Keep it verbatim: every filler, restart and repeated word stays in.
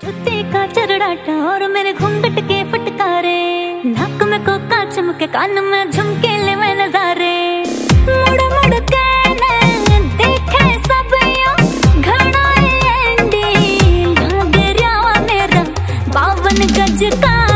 जुत्ती का चरड़ाटा और मेरे घूंघट के फटकारे, नाक में कोका चमके, कान में झुमके ले मैं नजारे। मुड़ मुड़ के देखे सब यो घना एंडी, लाग रहा मेरा बावन गज का